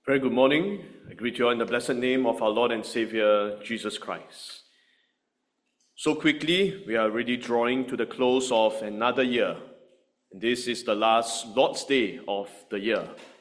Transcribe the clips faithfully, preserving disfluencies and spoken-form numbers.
Very good morning. I greet you all in the blessed name of our Lord and Savior, Jesus Christ. So quickly, we are already drawing to the close of another year. And this is the last Lord's Day of the year.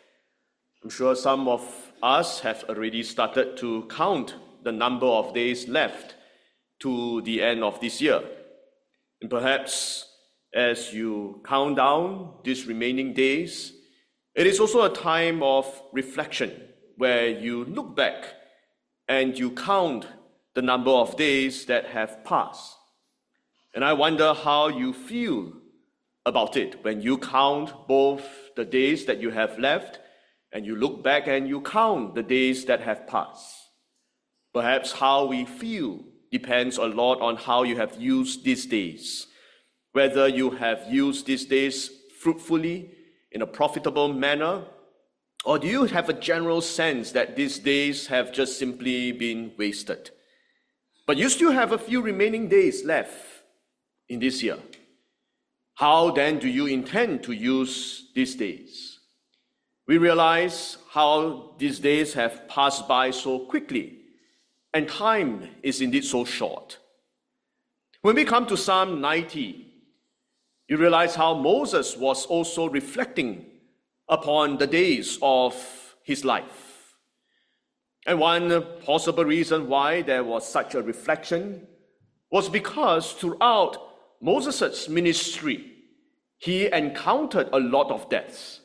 I'm sure some of us have already started to count the number of days left to the end of this year. And perhaps as you count down these remaining days, it is also a time of reflection where you look back and you count the number of days that have passed. And I wonder how you feel about it when you count both the days that you have left and you look back and you count the days that have passed. Perhaps how we feel depends a lot on how you have used these days, whether you have used these days fruitfully, in a profitable manner, or do you have a general sense that these days have just simply been wasted? But you still have a few remaining days left in this year. How then do you intend to use these days? We realize how these days have passed by so quickly, and time is indeed so short. When we come to Psalm ninety, you realize how Moses was also reflecting upon the days of his life. And one possible reason why there was such a reflection was because throughout Moses' ministry, he encountered a lot of deaths.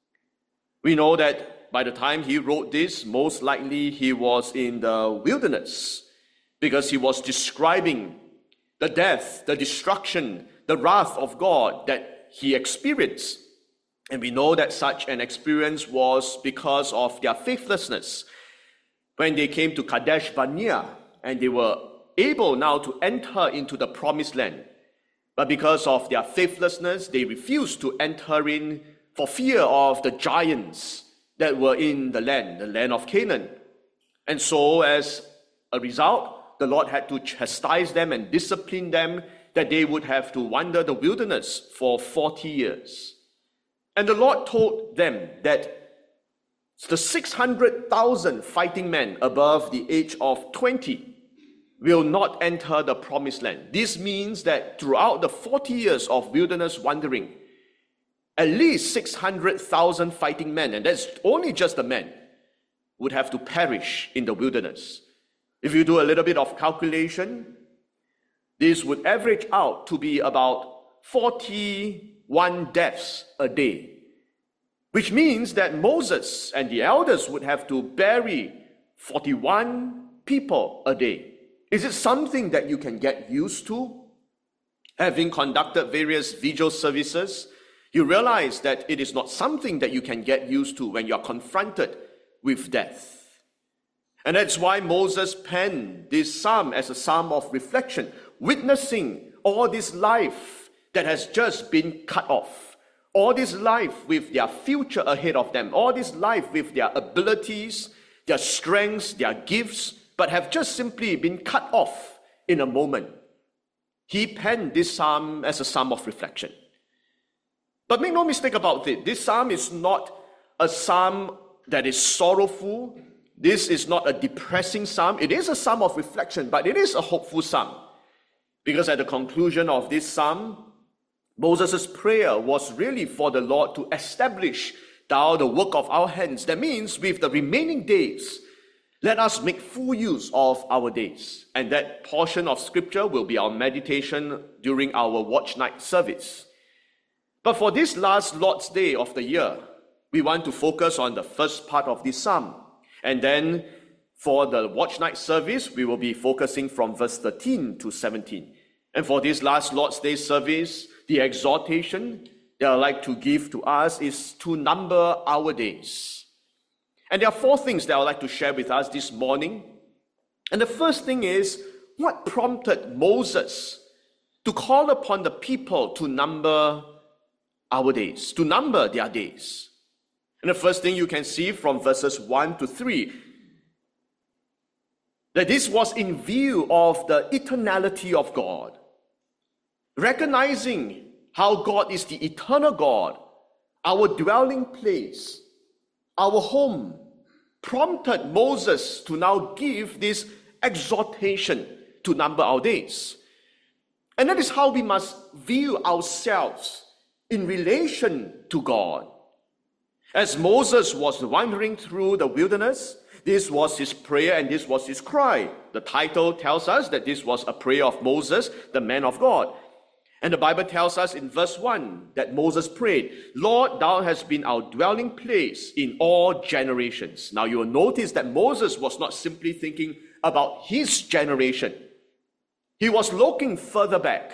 We know that by the time he wrote this, most likely he was in the wilderness because he was describing the death, the destruction, the wrath of God that he experienced. And we know that such an experience was because of their faithlessness. When they came to Kadesh Barnea and they were able now to enter into the promised land, but because of their faithlessness, they refused to enter in for fear of the giants that were in the land, the land of Canaan. And so as a result, the Lord had to chastise them and discipline them that they would have to wander the wilderness for forty years. And the Lord told them that the six hundred thousand fighting men above the age of twenty will not enter the promised land. This means that throughout the forty years of wilderness wandering, at least six hundred thousand fighting men, and that's only just the men, would have to perish in the wilderness. If you do a little bit of calculation, this would average out to be about forty-one deaths a day, which means that Moses and the elders would have to bury forty-one people a day. Is it something that you can get used to? Having conducted various vigil services, you realize that it is not something that you can get used to when you are confronted with death. And that's why Moses penned this psalm as a psalm of reflection, witnessing all this life that has just been cut off, all this life with their future ahead of them, all this life with their abilities, their strengths, their gifts, but have just simply been cut off in a moment. He penned this psalm as a psalm of reflection. But make no mistake about it, this psalm is not a psalm that is sorrowful. This is not a depressing psalm. It is a psalm of reflection, but it is a hopeful psalm. Because at the conclusion of this psalm, Moses' prayer was really for the Lord to establish thou the work of our hands. That means with the remaining days, let us make full use of our days. And that portion of scripture will be our meditation during our watch night service. But for this last Lord's Day of the year, we want to focus on the first part of this psalm. And then for the watch night service, we will be focusing from verse thirteen to seventeen. And for this last Lord's Day service, the exhortation that I'd like to give to us is to number our days. And there are four things that I'd like to share with us this morning. And the first thing is, what prompted Moses to call upon the people to number our days, to number their days? And the first thing you can see from verses one to three, that this was in view of the eternality of God. Recognizing how God is the eternal God, our dwelling place, our home, prompted Moses to now give this exhortation to number our days. And that is how we must view ourselves in relation to God. As Moses was wandering through the wilderness, this was his prayer and this was his cry. The title tells us that this was a prayer of Moses, the man of God. And the Bible tells us in verse one that Moses prayed, Lord, thou hast been our dwelling place in all generations. Now you will notice that Moses was not simply thinking about his generation. He was looking further back.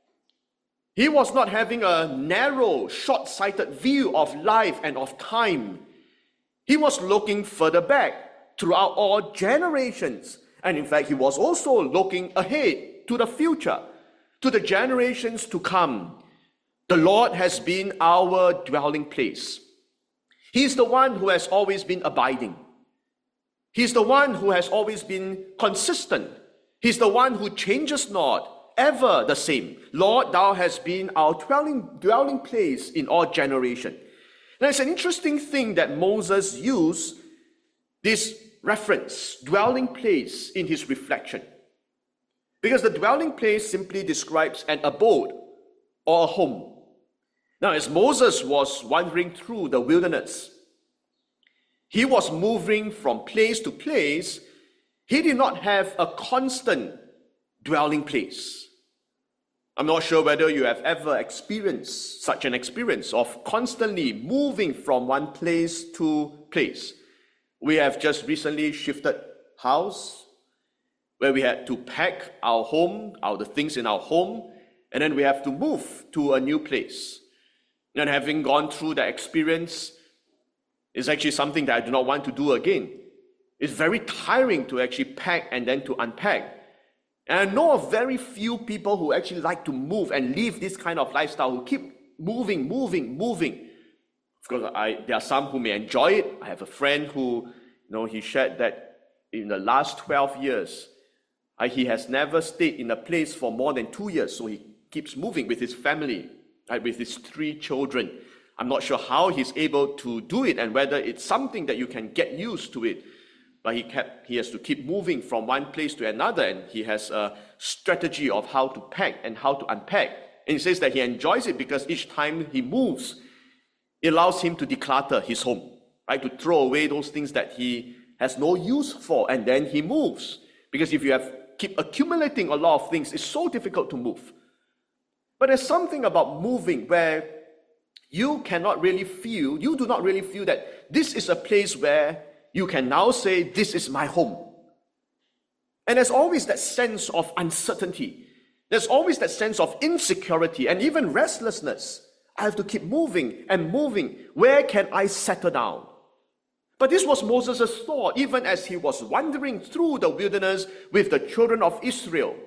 He was not having a narrow, short-sighted view of life and of time. He was looking further back throughout all generations. And in fact, he was also looking ahead to the future, to the generations to come. The Lord has been our dwelling place. He's the one who has always been abiding. He's the one who has always been consistent. He's the one who changes not, ever the same. Lord, thou hast been our dwelling, dwelling place in all generation. Now it's an interesting thing that Moses used this reference, dwelling place, in his reflection. Because the dwelling place simply describes an abode or a home. Now, as Moses was wandering through the wilderness, he was moving from place to place. He did not have a constant dwelling place. I'm not sure whether you have ever experienced such an experience of constantly moving from one place to place. We have just recently shifted house, where we had to pack our home, our the things in our home, and then we have to move to a new place. And having gone through that experience, is actually something that I do not want to do again. It's very tiring to actually pack and then to unpack. And I know of very few people who actually like to move and live this kind of lifestyle, who keep moving, moving, moving. Of course, I, there are some who may enjoy it. I have a friend who, you know, he shared that in the last twelve years, uh, he has never stayed in a place for more than two years. So he keeps moving with his family, right, with his three children. I'm not sure how he's able to do it and whether it's something that you can get used to it. But he kept, he has to keep moving from one place to another, and he has a strategy of how to pack and how to unpack. And he says that he enjoys it because each time he moves, it allows him to declutter his home, right? To throw away those things that he has no use for, and then he moves. Because if you have keep accumulating a lot of things, it's so difficult to move. But there's something about moving where you cannot really feel, you do not really feel that this is a place where you can now say, this is my home. And there's always that sense of uncertainty. There's always that sense of insecurity and even restlessness. I have to keep moving and moving. Where can I settle down? But this was Moses' thought, even as he was wandering through the wilderness with the children of Israel.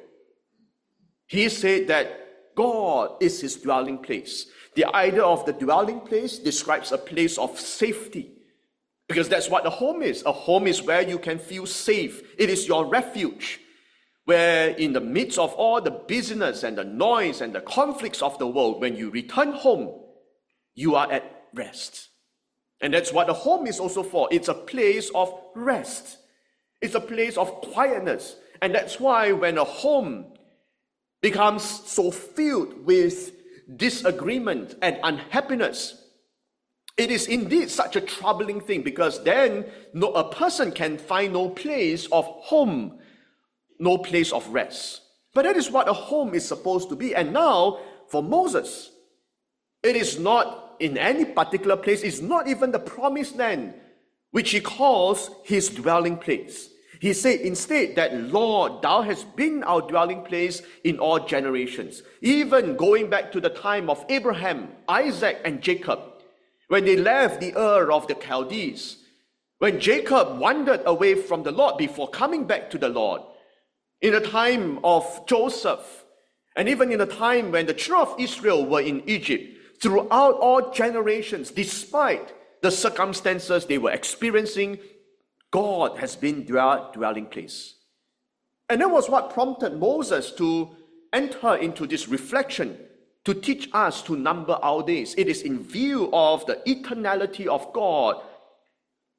He said that God is his dwelling place. The idea of the dwelling place describes a place of safety. Because that's what a home is. A home is where you can feel safe. It is your refuge, where in the midst of all the busyness and the noise and the conflicts of the world, when you return home, you are at rest. And that's what a home is also for. It's a place of rest. It's a place of quietness. And that's why when a home becomes so filled with disagreement and unhappiness, it is indeed such a troubling thing, because then no, a person can find no place of home, no place of rest. But that is what a home is supposed to be. And now, for Moses, it is not in any particular place. It's not even the promised land, which he calls his dwelling place. He said instead that, Lord, thou hast been our dwelling place in all generations. Even going back to the time of Abraham, Isaac, and Jacob, when they left the Ur of the Chaldees, when Jacob wandered away from the Lord before coming back to the Lord, in the time of Joseph, and even in the time when the children of Israel were in Egypt, throughout all generations, despite the circumstances they were experiencing, God has been their dwelling place. And that was what prompted Moses to enter into this reflection, to teach us to number our days. It is in view of the eternality of God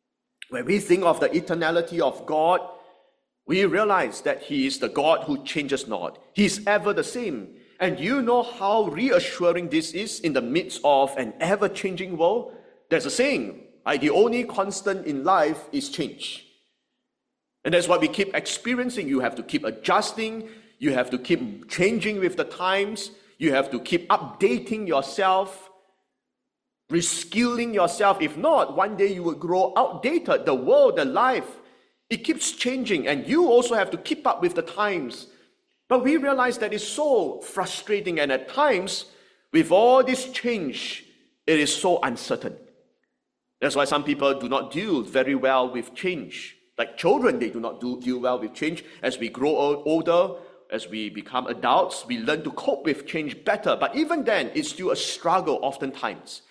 When we think of the eternality of God, we realize that He is the God who changes not. He is ever the same. And you know how reassuring this is in the midst of an ever-changing world? There's a saying, right? The only constant in life is change. And that's what we keep experiencing. You have to keep adjusting. You have to keep changing with the times. You have to keep updating yourself, reskilling yourself. If not, one day you will grow outdated. The world, the life, it keeps changing, and you also have to keep up with the times. But we realize that it's so frustrating, and at times, with all this change, it is so uncertain. That's why some people do not deal very well with change. Like children, they do not do, deal well with change. As we grow old, older, as we become adults, we learn to cope with change better. But even then, it's still a struggle oftentimes.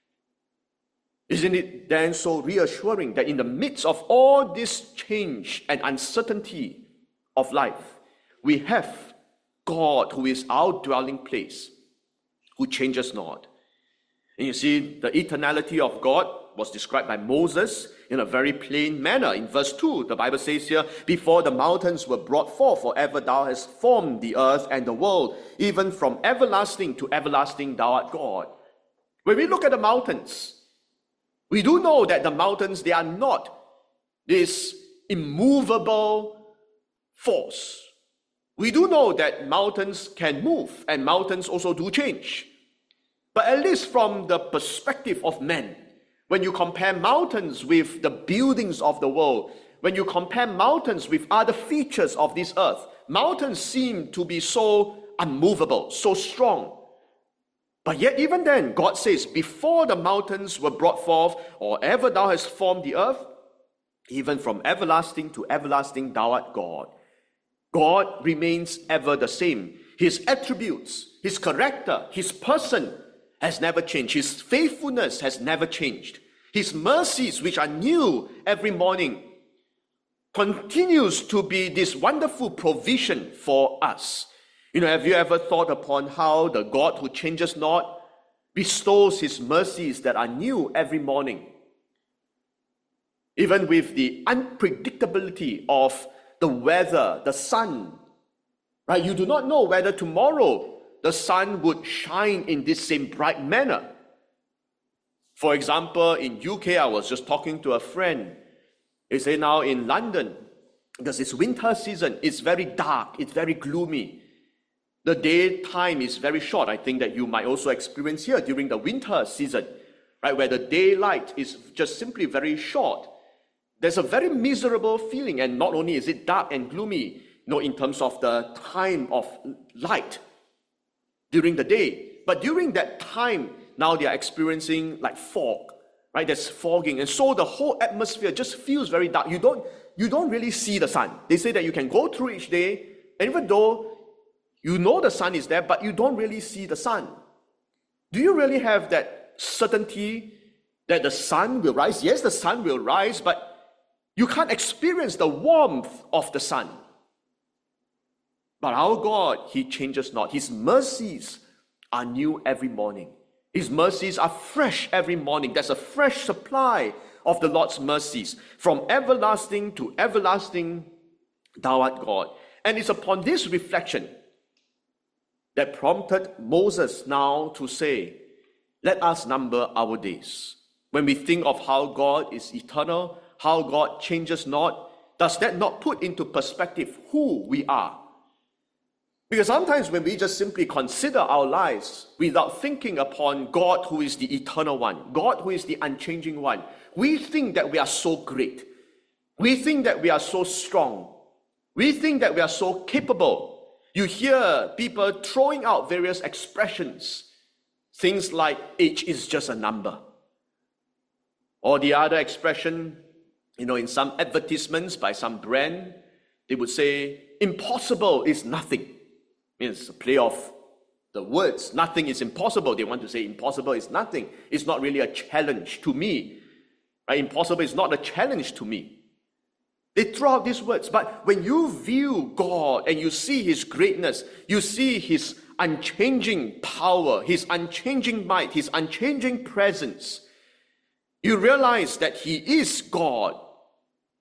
Isn't it then so reassuring that in the midst of all this change and uncertainty of life, we have God who is our dwelling place, who changes not. And you see, the eternality of God was described by Moses in a very plain manner. In verse two, the Bible says here, before the mountains were brought forth, forever thou hast formed the earth and the world, even from everlasting to everlasting thou art God. When we look at the mountains, we do know that the mountains, they are not this immovable force. We do know that mountains can move, and mountains also do change. But at least from the perspective of men, when you compare mountains with the buildings of the world, when you compare mountains with other features of this earth, mountains seem to be so unmovable, so strong. But yet even then, God says, before the mountains were brought forth, or ever thou hast formed the earth, even from everlasting to everlasting thou art God. God remains ever the same. His attributes, His character, His person has never changed. His faithfulness has never changed. His mercies, which are new every morning, continues to be this wonderful provision for us. You know, have you ever thought upon how the God who changes not bestows His mercies that are new every morning? Even with the unpredictability of the weather, the sun, right? You do not know whether tomorrow the sun would shine in this same bright manner. For example, in U K, I was just talking to a friend. They say now in London, because it's winter season, it's very dark, it's very gloomy. The daytime is very short. I think that you might also experience here during the winter season, right, where the daylight is just simply very short. There's a very miserable feeling, and not only is it dark and gloomy, you know, in terms of the time of light during the day, but during that time, now they are experiencing like fog, right? There's fogging, and so the whole atmosphere just feels very dark. You don't, you don't really see the sun. They say that you can go through each day, and even though you know the sun is there, but you don't really see the sun. Do you really have that certainty that the sun will rise? Yes, the sun will rise, but you can't experience the warmth of the sun. But our God, He changes not. His mercies are new every morning. His mercies are fresh every morning. There's a fresh supply of the Lord's mercies. From everlasting to everlasting, thou art God. And it's upon this reflection that prompted Moses now to say, let us number our days. When we think of how God is eternal, how God changes not, does that not put into perspective who we are? Because sometimes when we just simply consider our lives without thinking upon God who is the eternal one, God who is the unchanging one, we think that we are so great. We think that we are so strong. We think that we are so capable. You hear people throwing out various expressions, things like age is just a number. Or the other expression, you know, in some advertisements by some brand, they would say, impossible is nothing. It's a play of the words. Nothing is impossible. They want to say impossible is nothing. It's not really a challenge to me. Right? Impossible is not a challenge to me. They throw out these words. But when you view God and you see His greatness, you see His unchanging power, His unchanging might, His unchanging presence, you realize that He is God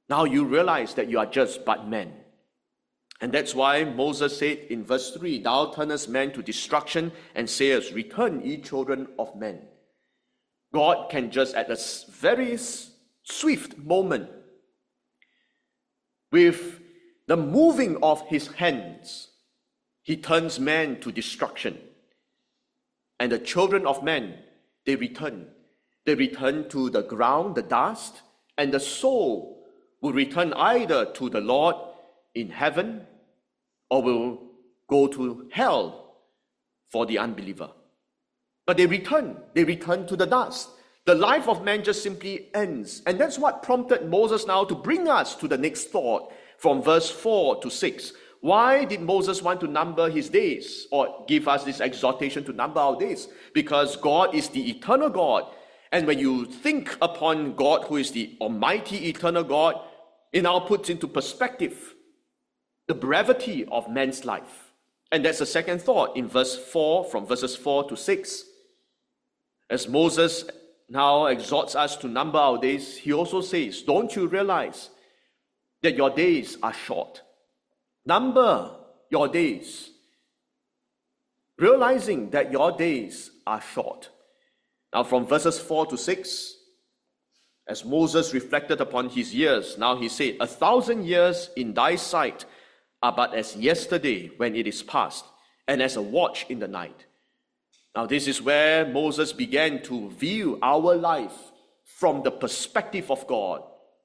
now you realize that you are just but men. And that's why Moses said in verse three, thou turnest men to destruction and sayest, return, ye children of men. God can just at a very swift moment, with the moving of his hands, he turns man to destruction. And the children of men, they return. They return to the ground, the dust, and the soul will return either to the Lord in heaven or will go to hell for the unbeliever. But they return. They return to the dust. The life of man just simply ends. And that's what prompted Moses now to bring us to the next thought from verse four to six. Why did Moses want to number his days or give us this exhortation to number our days? Because God is the eternal God. And when you think upon God, who is the almighty eternal God, it now puts into perspective the brevity of man's life. And that's the second thought in verse four, from verses four to six. As Moses now exhorts us to number our days, he also says, don't you realize that your days are short? Number your days, realizing that your days are short. Now from verses four to six, as Moses reflected upon his years, now he said, a thousand years in thy sight are but as yesterday when it is past, and as a watch in the night. Now this is where Moses began to view our life from the perspective of God.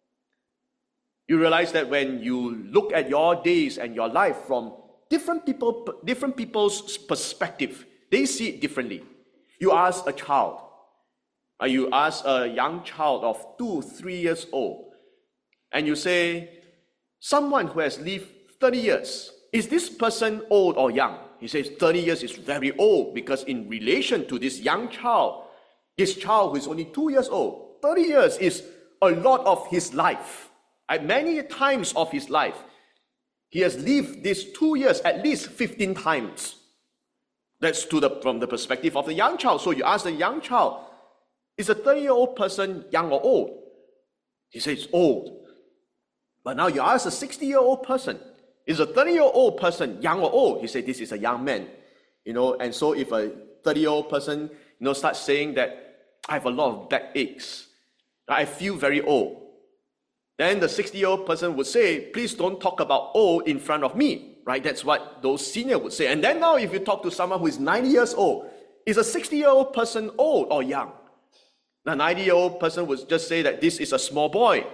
You realize that when you look at your days and your life from different people, different people's perspective, they see it differently. You ask a child, or you ask a young child of two, three years old, and you say, someone who has lived thirty years, is this person old or young? He says thirty years is very old, because in relation to this young child, this child who is only two years old, thirty years is a lot of his life. At many times of his life, he has lived these two years at least fifteen times. That's to the, from the perspective of the young child. So you ask the young child, is a thirty-year-old person young or old? He says old. But now you ask a sixty-year-old person, is a thirty-year-old person young or old? He said, this is a young man. You know, and so if a thirty-year-old person, you know, starts saying that I have a lot of backaches, I feel very old, then the sixty-year-old person would say, please don't talk about old in front of me, right? That's what those seniors would say. And then now if you talk to someone who is ninety years old, is a sixty-year-old person old or young? The ninety-year-old person would just say that this is a small boy,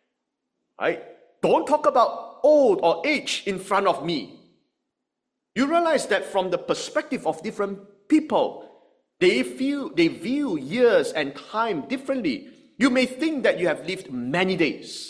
right? Don't talk about old or age in front of me. You realize that from the perspective of different people, they feel, they view years and time differently. You may think that you have lived many days.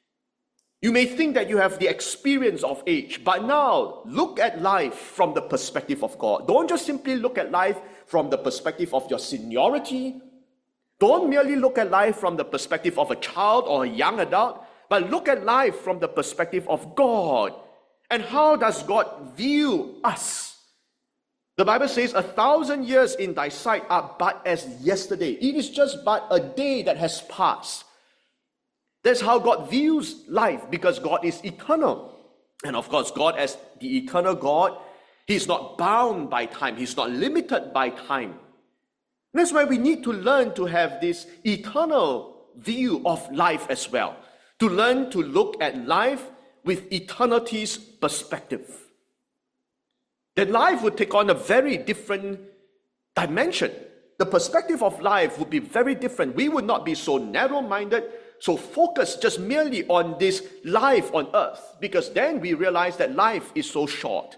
You may think that you have the experience of age, but now look at life from the perspective of God. Don't just simply look at life from the perspective of your seniority. Don't merely look at life from the perspective of a child or a young adult, but look at life from the perspective of God. And how does God view us? The Bible says, a thousand years in thy sight are but as yesterday. It is just but a day that has passed. That's how God views life, because God is eternal. And of course, God as the eternal God, He's not bound by time. He's not limited by time. That's why we need to learn to have this eternal view of life as well. To learn to look at life with eternity's perspective. Then life would take on a very different dimension. The perspective of life would be very different. We would not be so narrow-minded, so focused just merely on this life on earth, because then we realize that life is so short.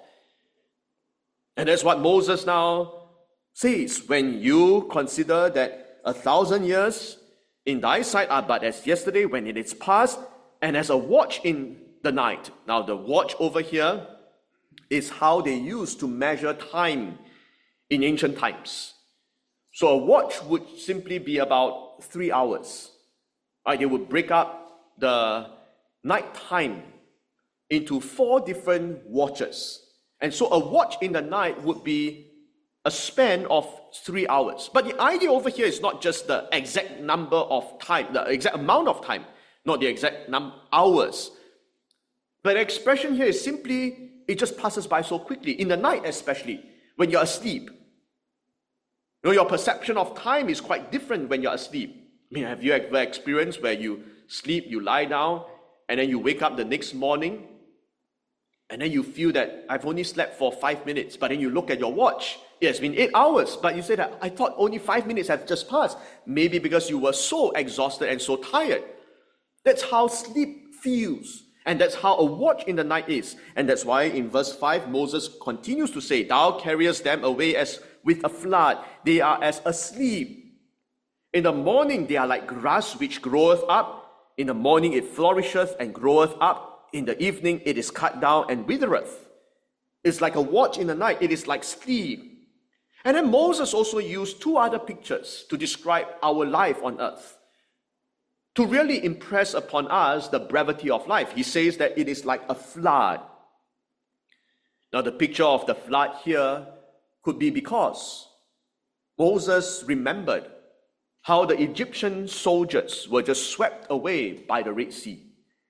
And that's what Moses now says, when you consider that a thousand years in thy sight are but as yesterday when it is past, and as a watch in the night. Now the watch over here is how they used to measure time in ancient times. So a watch would simply be about three hours. Right? They would break up the night time into four different watches. And so a watch in the night would be a span of three hours. But the idea over here is not just the exact number of time, the exact amount of time, not the exact num hours. But the expression here is simply, it just passes by so quickly. In the night especially, when you're asleep. You know, your perception of time is quite different when you're asleep. I mean, have you ever experienced where you sleep, you lie down, and then you wake up the next morning, and then you feel that I've only slept for five minutes, but then you look at your watch, it has been eight hours, but you say that I thought only five minutes have just passed. Maybe because you were so exhausted and so tired. That's how sleep feels. And that's how a watch in the night is. And that's why in verse five, Moses continues to say, Thou carriest them away as with a flood. They are as asleep. In the morning, they are like grass which groweth up. In the morning, it flourisheth and groweth up. In the evening, it is cut down and withereth. It's like a watch in the night. It is like sleep. And then Moses also used two other pictures to describe our life on earth, to really impress upon us the brevity of life. He says that it is like a flood. Now, the picture of the flood here could be because Moses remembered how the Egyptian soldiers were just swept away by the Red Sea.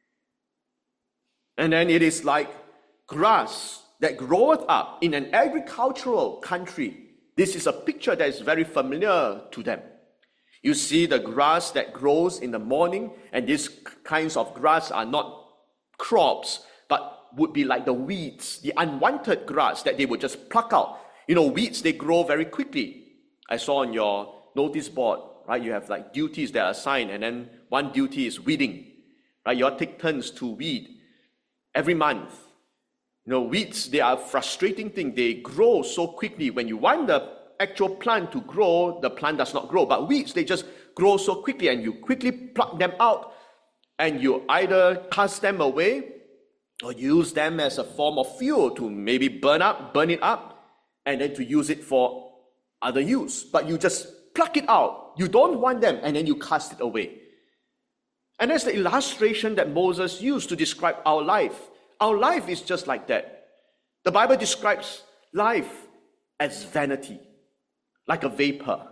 And then it is like grass that groweth up in an agricultural country. This is a picture that is very familiar to them. You see the grass that grows in the morning, and these kinds of grass are not crops, but would be like the weeds, the unwanted grass that they would just pluck out. You know, weeds, they grow very quickly. I saw on your notice board, right, you have like duties that are assigned, and then one duty is weeding, right? You all take turns to weed every month. You know, weeds, they are a frustrating thing. They grow so quickly. When you want the actual plant to grow, the plant does not grow. But weeds, they just grow so quickly, and you quickly pluck them out, and you either cast them away or use them as a form of fuel to maybe burn up, burn it up, and then to use it for other use. But you just pluck it out. You don't want them, and then you cast it away. And that's the illustration that Moses used to describe our life. Our life is just like that. The Bible describes life as vanity, like a vapor.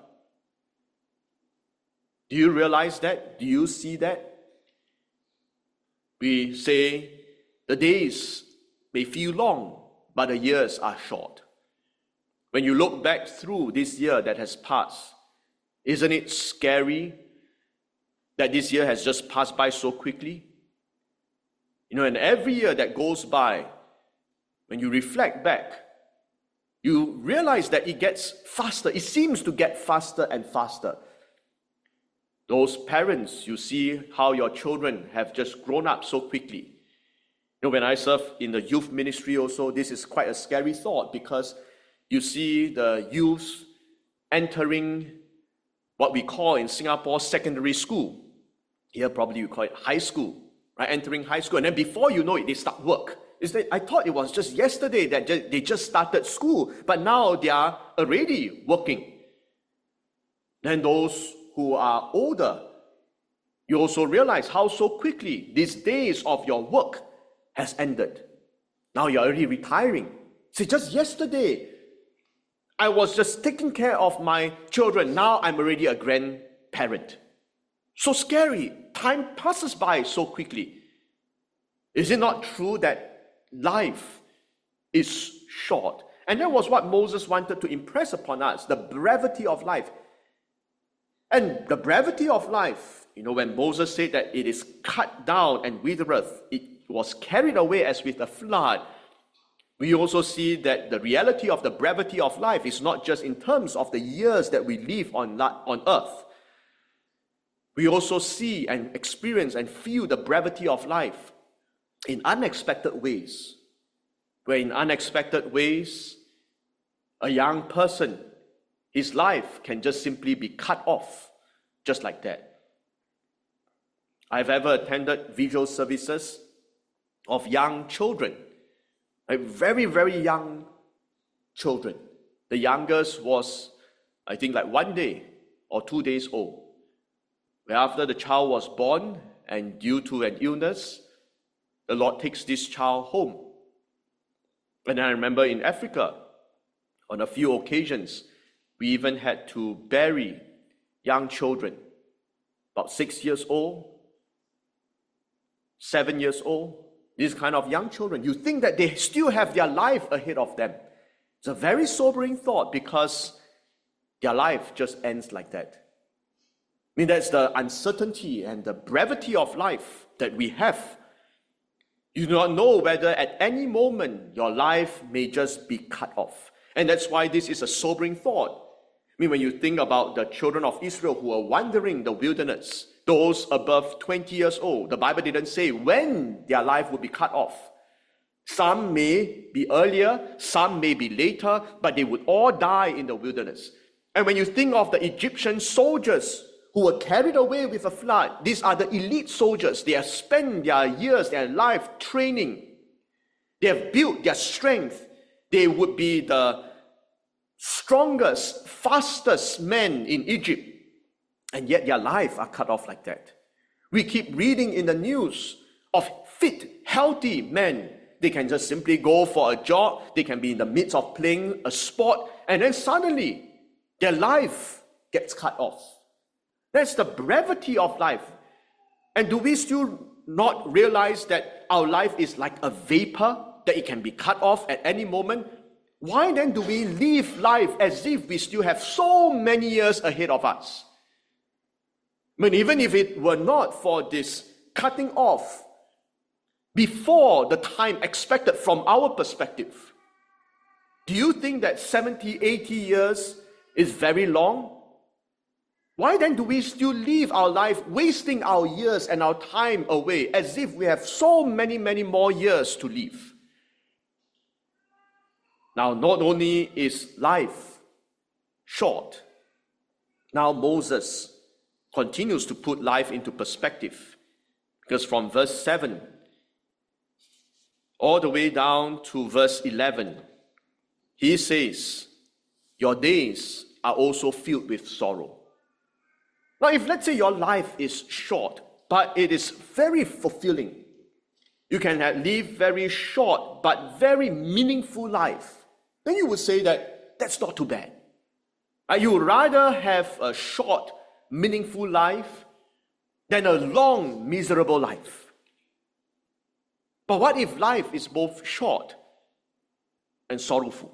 Do you realize that? Do you see that? We say the days may feel long, but the years are short. When you look back through this year that has passed, isn't it scary that this year has just passed by so quickly? You know, and every year that goes by, when you reflect back, you realize that it gets faster. It seems to get faster and faster. Those parents, you see how your children have just grown up so quickly. You know, when I serve in the youth ministry also, this is quite a scary thought, because you see the youths entering what we call in Singapore secondary school. Here probably you call it high school. Right, entering high school, and then before you know it, they start work. Is that, I thought it was just yesterday that they just started school, but now they are already working. Then those who are older, you also realize how so quickly these days of your work has ended. Now you're already retiring. See, just yesterday, I was just taking care of my children. Now I'm already a grandparent. So scary. Time passes by so quickly. Is it not true that life is short? And that was what Moses wanted to impress upon us, the brevity of life. And the brevity of life, you know, when Moses said that it is cut down and withereth, it was carried away as with a flood. We also see that the reality of the brevity of life is not just in terms of the years that we live on, on earth. We also see and experience and feel the brevity of life in unexpected ways, where in unexpected ways, a young person, his life can just simply be cut off, just like that. I've ever attended vigil services of young children, like very, very young children. The youngest was, I think, like one day or two days old. Where after the child was born, and due to an illness, the Lord takes this child home. And I remember in Africa, on a few occasions, we even had to bury young children, about six years old, seven years old, these kind of young children, you think that they still have their life ahead of them. It's a very sobering thought because their life just ends like that. I mean, that's the uncertainty and the brevity of life that we have. You do not know whether at any moment your life may just be cut off. And that's why this is a sobering thought. I mean, when you think about the children of Israel who are wandering the wilderness, those above twenty years old, the Bible didn't say when their life would be cut off. Some may be earlier, some may be later, but they would all die in the wilderness. And when you think of the Egyptian soldiers who were carried away with a flood, these are the elite soldiers. They have spent their years, their life training. They have built their strength. They would be the strongest, fastest men in Egypt. And yet their lives are cut off like that. We keep reading in the news of fit, healthy men. They can just simply go for a jog. They can be in the midst of playing a sport. And then suddenly, their life gets cut off. That's the brevity of life. And do we still not realize that our life is like a vapor, that it can be cut off at any moment? Why then do we live life as if we still have so many years ahead of us? I mean, even if it were not for this cutting off before the time expected from our perspective, do you think that seventy, eighty years is very long? Why then do we still live our life wasting our years and our time away as if we have so many, many more years to live? Now, not only is life short, now Moses continues to put life into perspective, because from verse seven all the way down to verse eleven, he says, your days are also filled with sorrow. Now, if let's say your life is short, but it is very fulfilling, you can have, live very short but very meaningful life, then you would say that that's not too bad. Uh, you would rather have a short, meaningful life than a long, miserable life. But what if life is both short and sorrowful?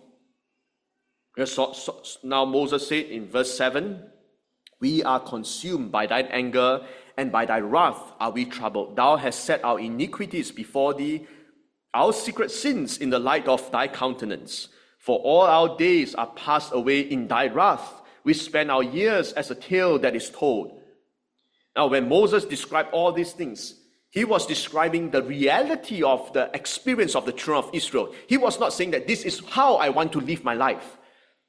So, so, now Moses said in verse seven, we are consumed by thine anger, and by thy wrath are we troubled. Thou hast set our iniquities before thee, our secret sins in the light of thy countenance. For all our days are passed away in thy wrath. We spend our years as a tale that is told. Now, when Moses described all these things, he was describing the reality of the experience of the children of Israel. He was not saying that this is how I want to live my life.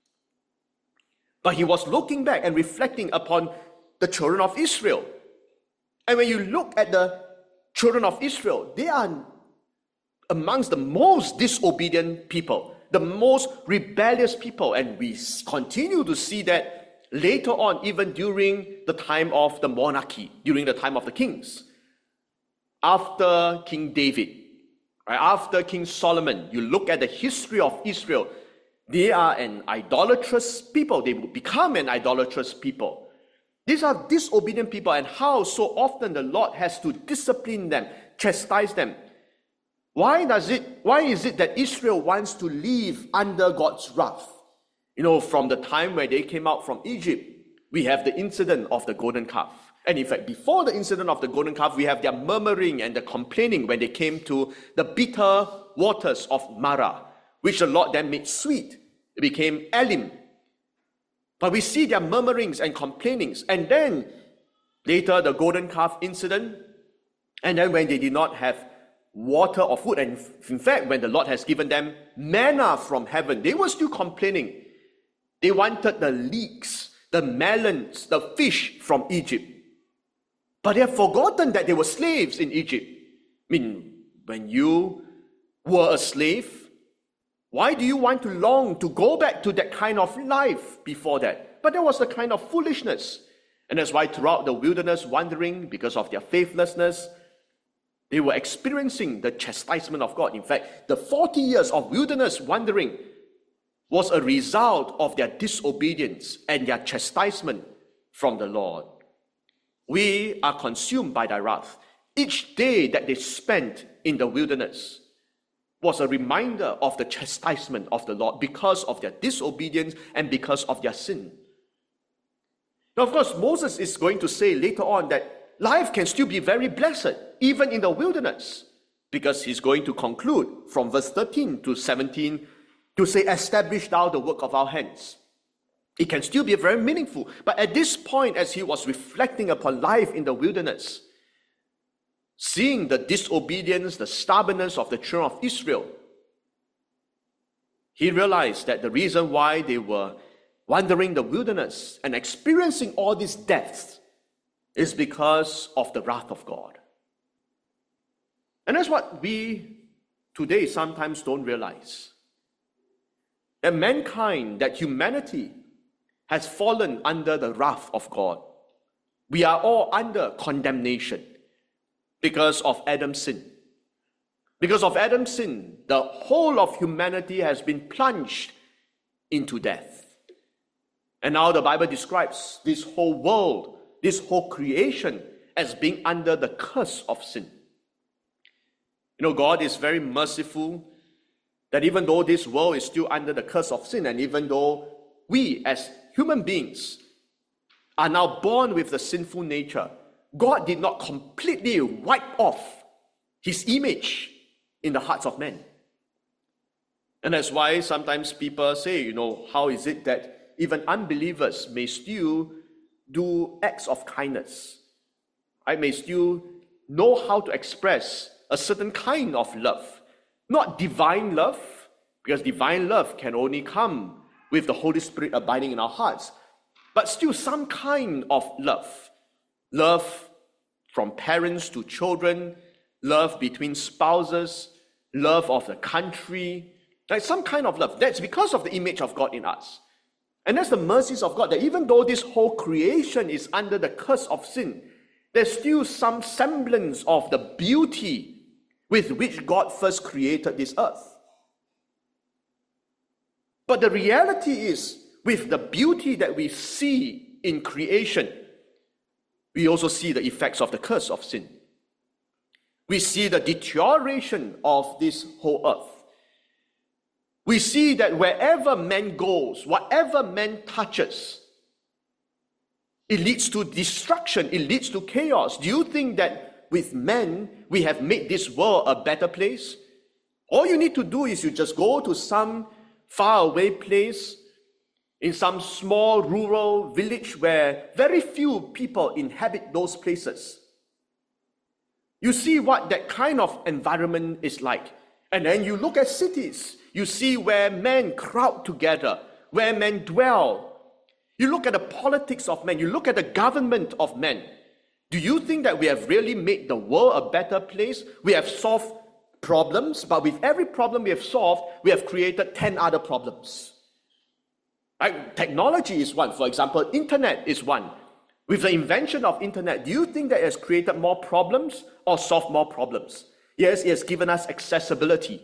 But he was looking back and reflecting upon the children of Israel. And when you look at the children of Israel, they are amongst the most disobedient people, the most rebellious people. And we continue to see that later on, even during the time of the monarchy, during the time of the kings. After King David, right, after King Solomon, you look at the history of Israel, they are an idolatrous people. They will become an idolatrous people. These are disobedient people, and how so often the Lord has to discipline them, chastise them. Why does it, why is it that Israel wants to live under God's wrath? You know, from the time where they came out from Egypt, we have the incident of the golden calf. And in fact, before the incident of the golden calf, we have their murmuring and the complaining when they came to the bitter waters of Marah, which the Lord then made sweet. It became Elim. But we see their murmurings and complainings. And then later the golden calf incident. And then when they did not have water or food, and in fact, when the Lord has given them manna from heaven, they were still complaining. They wanted the leeks, the melons, the fish from Egypt. But they have forgotten that they were slaves in Egypt. I mean, when you were a slave, why do you want to long to go back to that kind of life before that? But that was the kind of foolishness. And that's why throughout the wilderness wandering, because of their faithlessness, they were experiencing the chastisement of God. In fact, the forty years of wilderness wandering was a result of their disobedience and their chastisement from the Lord. We are consumed by thy wrath. each day that they spent in the wilderness was a reminder of the chastisement of the Lord because of their disobedience and because of their sin. Now, of course, Moses is going to say later on that life can still be very blessed, even in the wilderness, because he's going to conclude from verse thirteen to seventeen to say, establish thou the work of our hands. It can still be very meaningful. But at this point, as he was reflecting upon life in the wilderness, seeing the disobedience, the stubbornness of the children of Israel, he realized that the reason why they were wandering the wilderness and experiencing all these deaths is because of the wrath of God. And that's what we today sometimes don't realize. That mankind, that humanity has fallen under the wrath of God. We are all under condemnation because of Adam's sin. Because of Adam's sin, the whole of humanity has been plunged into death. And now the Bible describes this whole world, this whole creation, as being under the curse of sin. You know, God is very merciful that even though this world is still under the curse of sin, and even though we as human beings are now born with the sinful nature, God did not completely wipe off his image in the hearts of men. And that's why sometimes people say, you know, how is it that even unbelievers may still do acts of kindness? I may still know how to express a certain kind of love. Not divine love, because divine love can only come with the Holy Spirit abiding in our hearts, but still some kind of love. Love from parents to children, love between spouses, love of the country, like some kind of love. That's because of the image of God in us. And that's the mercies of God, that even though this whole creation is under the curse of sin, there's still some semblance of the beauty with which God first created this earth. But the reality is, with the beauty that we see in creation, we also see the effects of the curse of sin. We see the deterioration of this whole earth. We see that wherever man goes, whatever man touches, it leads to destruction, it leads to chaos. Do you think that with men, we have made this world a better place? All you need to do is you just go to some faraway place, in some small rural village where very few people inhabit those places. You see what that kind of environment is like. And then you look at cities, you see where men crowd together, where men dwell. You look at the politics of men, you look at the government of men. Do you think that we have really made the world a better place? We have solved problems, but with every problem we have solved, we have created ten other problems. Right? Technology is one. For example, internet is one. With the invention of internet, do you think that it has created more problems or solved more problems? Yes, it has given us accessibility.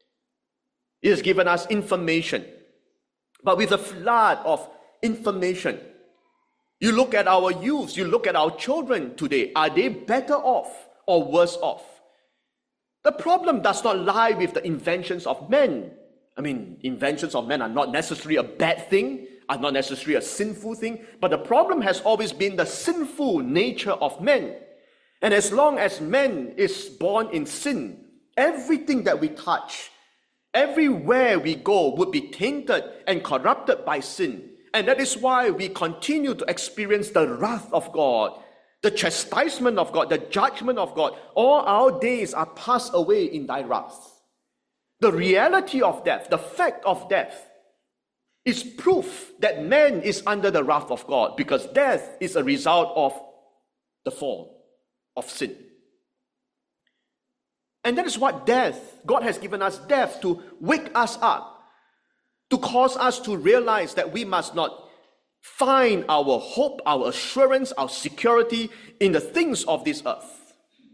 It has given us information. But with the flood of information, you look at our youths, you look at our children today, are they better off or worse off? The problem does not lie with the inventions of men. I mean, inventions of men are not necessarily a bad thing, are not necessarily a sinful thing, but the problem has always been the sinful nature of men. And as long as man is born in sin, everything that we touch, everywhere we go would be tainted and corrupted by sin. And that is why we continue to experience the wrath of God, the chastisement of God, the judgment of God. All our days are passed away in thy wrath. The reality of death, the fact of death, is proof that man is under the wrath of God, because death is a result of the fall, of sin. And that is what death, God has given us death to wake us up, to cause us to realize that we must not find our hope, our assurance, our security in the things of this earth.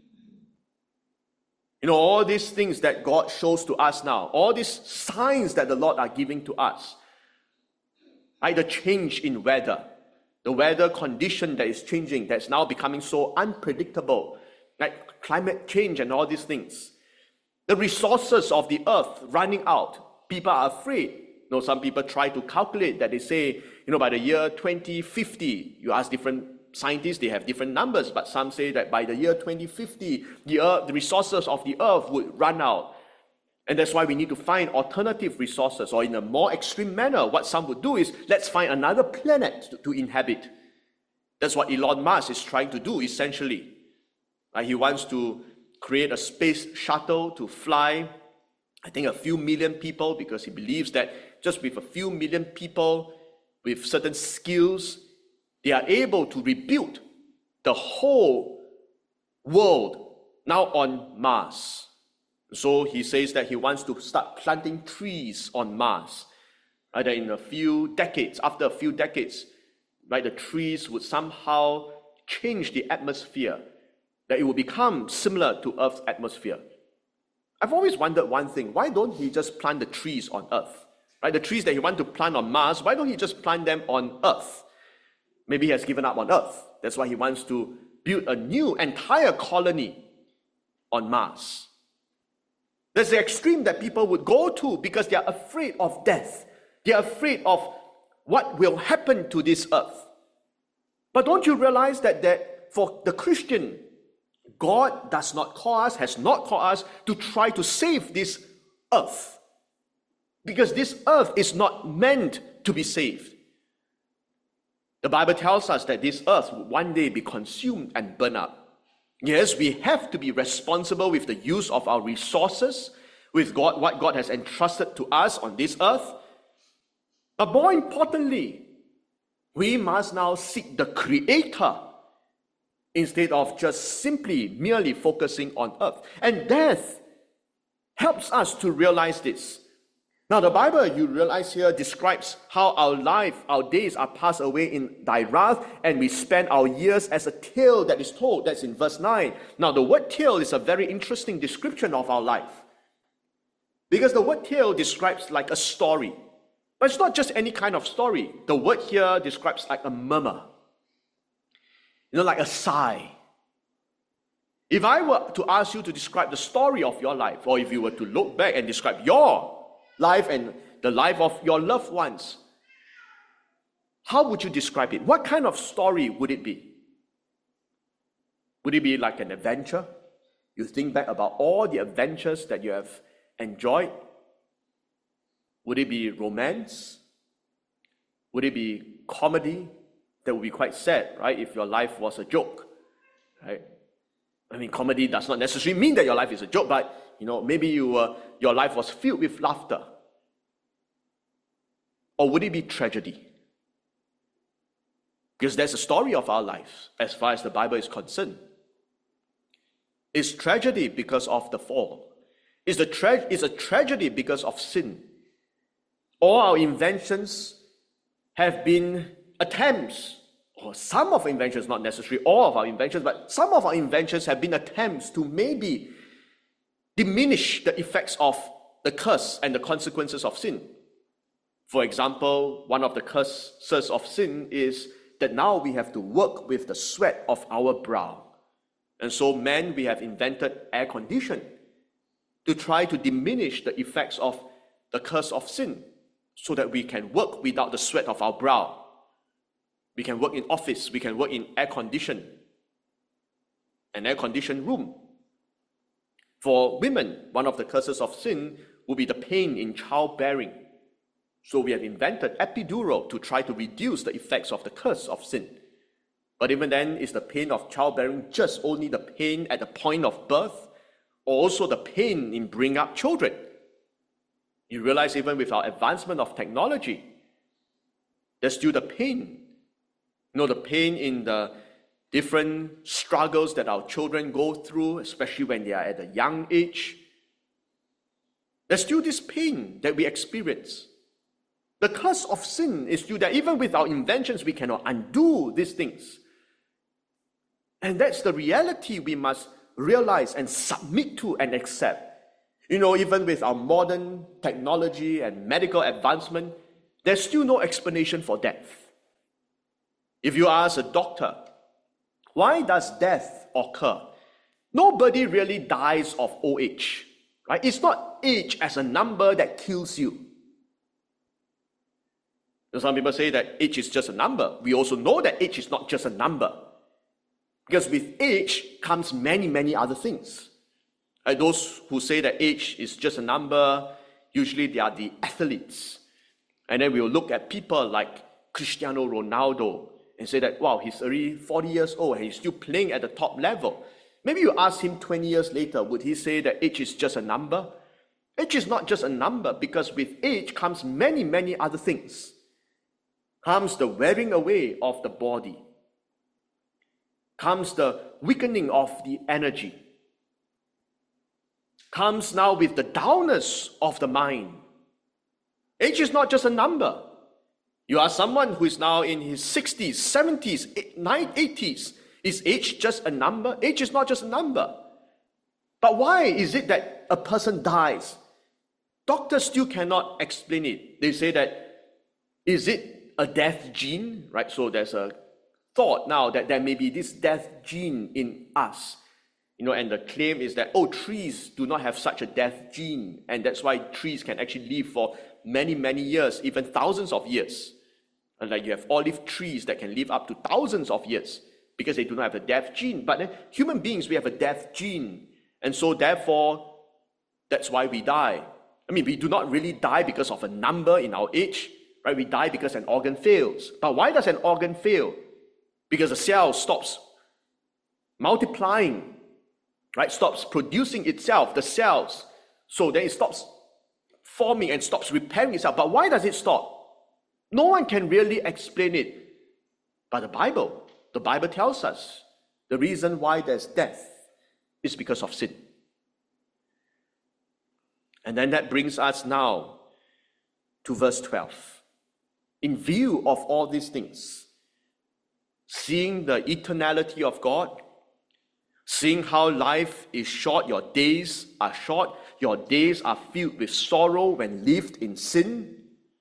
You know, all these things that God shows to us now, all these signs that the Lord are giving to us, like the change in weather, the weather condition that is changing, that's now becoming so unpredictable. like climate change and all these things. The resources of the earth running out. People are afraid. You know, some people try to calculate that. They say, you know, by the year twenty fifty, you ask different scientists, they have different numbers, but some say that by the year twenty fifty, the earth, the resources of the earth would run out. And that's why we need to find alternative resources, or in a more extreme manner, what some would do is, let's find another planet to, to inhabit. That's what Elon Musk is trying to do, essentially. Uh, he wants to create a space shuttle to fly, I think, a few million people, because he believes that just with a few million people with certain skills, they are able to rebuild the whole world now on Mars. So he says that he wants to start planting trees on Mars. Right, that in a few decades, after a few decades, right, the trees would somehow change the atmosphere, that it will become similar to Earth's atmosphere. I've always wondered one thing: why don't he just plant the trees on Earth? Right, the trees that he wants to plant on Mars, why don't he just plant them on Earth? Maybe he has given up on Earth. That's why he wants to build a new entire colony on Mars. That's the extreme that people would go to because they are afraid of death. They are afraid of what will happen to this earth. But don't you realize that, that for the Christian, God does not call us, has not called us to try to save this earth. Because this earth is not meant to be saved. The Bible tells us that this earth will one day be consumed and burned up. Yes, we have to be responsible with the use of our resources, with God, what God has entrusted to us on this earth. But more importantly, we must now seek the Creator instead of just simply merely focusing on earth. And death helps us to realize this. Now, the Bible, you realize here, describes how our life, our days are passed away in thy wrath, and we spend our years as a tale that is told. That's in verse nine. Now, the word tale is a very interesting description of our life, because the word tale describes like a story. But it's not just any kind of story. The word here describes like a murmur, you know, like a sigh. If I were to ask you to describe the story of your life, or if you were to look back and describe your life and the life of your loved ones, how would you describe it? What kind of story would it be? Would it be like an adventure? You think back about all the adventures that you have enjoyed. Would it be romance? Would it be comedy? That would be quite sad, right? If your life was a joke, right? I mean, comedy does not necessarily mean that your life is a joke, but you know, maybe you were, your life was filled with laughter. Or would it be tragedy? Because that's the story of our lives as far as the Bible is concerned. It's tragedy because of the fall. It's a, tra- it's a tragedy because of sin. All our inventions have been attempts, or some of our inventions, not necessarily all of our inventions, but some of our inventions have been attempts to maybe diminish the effects of the curse and the consequences of sin. For example, one of the curses of sin is that now we have to work with the sweat of our brow. And so, men, we have invented air condition to try to diminish the effects of the curse of sin, so that we can work without the sweat of our brow. We can work in office, we can work in air condition, an air conditioned room. For women, one of the curses of sin will be the pain in childbearing. So we have invented epidural to try to reduce the effects of the curse of sin. But even then, is the pain of childbearing just only the pain at the point of birth, or also the pain in bringing up children? You realize even with our advancement of technology, there's still the pain. You know, the pain in the different struggles that our children go through, especially when they are at a young age. There's still this pain that we experience. The curse of sin is still there. Even with our inventions, we cannot undo these things. And that's the reality we must realize and submit to and accept. You know, even with our modern technology and medical advancement, there's still no explanation for death. If you ask a doctor, why does death occur? Nobody really dies of old age, right? It's not age as a number that kills you. Some people say that age is just a number. We also know that age is not just a number. Because with age comes many, many other things. And those who say that age is just a number, usually they are the athletes. And then we'll look at people like Cristiano Ronaldo and say that, wow, he's already forty years old and he's still playing at the top level. Maybe you ask him twenty years later, would he say that age is just a number? Age is not just a number, because with age comes many, many other things. Comes the wearing away of the body. Comes the weakening of the energy. Comes now with the downness of the mind. Age is not just a number. You are someone who is now in his sixties, seventies, eighties. Is age just a number? Age is not just a number. But why is it that a person dies? Doctors still cannot explain it. They say that, is it a death gene, right? So there's a thought now that there may be this death gene in us, you know, and the claim is that, oh, trees do not have such a death gene, and that's why trees can actually live for many, many years, even thousands of years. And like you have olive trees that can live up to thousands of years because they do not have a death gene. But then human beings, we have a death gene, and so therefore, that's why we die. I mean, we do not really die because of a number in our age. Right? We die because an organ fails. But why does an organ fail? Because the cell stops multiplying, right? Stops producing itself, the cells. So then it stops forming and stops repairing itself. But why does it stop? No one can really explain it. But the Bible, the Bible tells us the reason why there's death is because of sin. And then that brings us now to verse twelve. In view of all these things, seeing the eternality of God, seeing how life is short, your days are short, your days are filled with sorrow when lived in sin.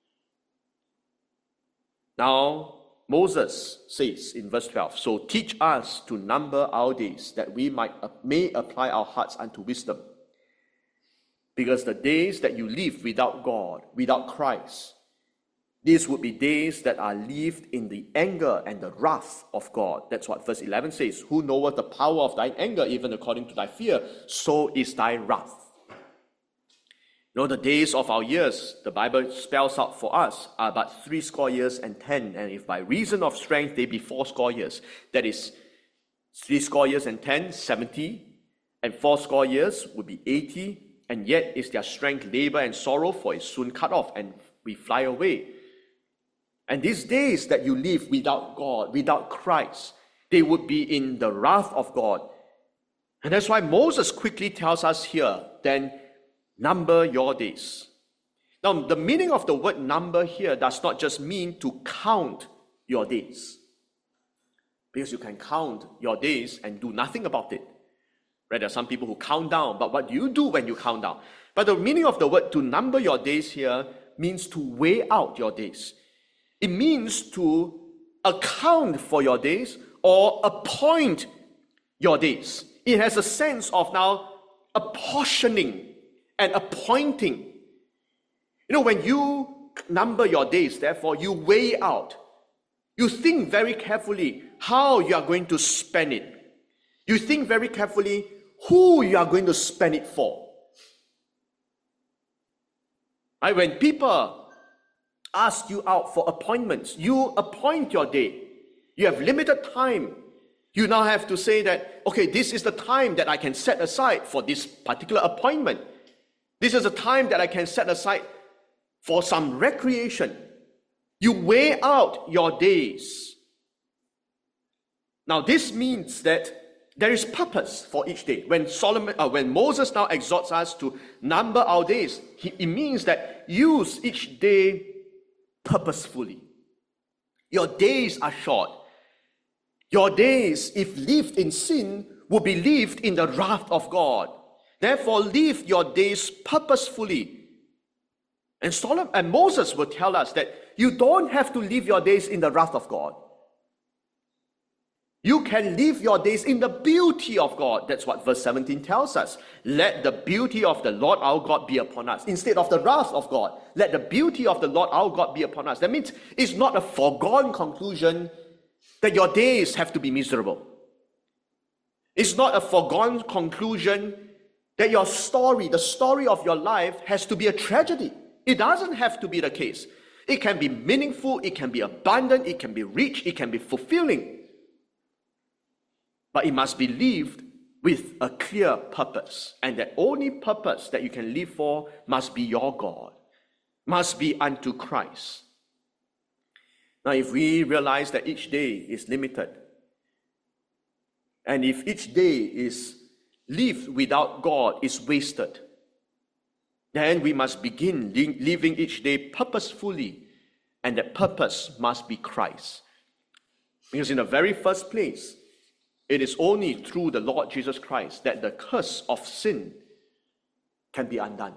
Now, Moses says in verse twelve, so teach us to number our days, that we might may apply our hearts unto wisdom. Because the days that you live without God, without Christ, these would be days that are lived in the anger and the wrath of God. That's what verse eleven says. Who knoweth the power of thine anger, even according to thy fear, so is thy wrath. You know, the days of our years, the Bible spells out for us, are but three score years and ten. And if by reason of strength they be four score years, that is three score years and ten, seventy, and four score years would be eighty. And yet is their strength labor and sorrow, for it's soon cut off, and we fly away. And these days that you live without God, without Christ, they would be in the wrath of God. And that's why Moses quickly tells us here, then number your days. Now, the meaning of the word number here does not just mean to count your days. Because you can count your days and do nothing about it. Right? There are some people who count down, but what do you do when you count down? But the meaning of the word to number your days here means to weigh out your days. It means to account for your days or appoint your days. It has a sense of now apportioning and appointing. You know, when you number your days, therefore, you weigh out. You think very carefully how you are going to spend it. You think very carefully who you are going to spend it for. Right? When people ask you out for appointments, you appoint your day. You have limited time. You now have to say that, okay, this is the time that I can set aside for this particular appointment. This is a time that I can set aside for some recreation. You weigh out your days. Now, this means that there is purpose for each day. When Solomon, uh, when Moses now exhorts us to number our days, he, it means that use each day purposefully. Your days are short. Your days, if lived in sin, will be lived in the wrath of God. Therefore, live your days purposefully. And Solomon and Moses will tell us that you don't have to live your days in the wrath of God. You can live your days in the beauty of God. That's what verse seventeen tells us. Let the beauty of the Lord our God be upon us. Instead of the wrath of God, let the beauty of the Lord our God be upon us. That means it's not a foregone conclusion that your days have to be miserable. It's not a foregone conclusion that your story, the story of your life, has to be a tragedy. It doesn't have to be the case. It can be meaningful, it can be abundant, it can be rich, it can be fulfilling. But it must be lived with a clear purpose. And that only purpose that you can live for must be your God, must be unto Christ. Now, if we realize that each day is limited, and if each day is lived without God is wasted, then we must begin li- living each day purposefully, and that purpose must be Christ. Because in the very first place, it is only through the Lord Jesus Christ that the curse of sin can be undone.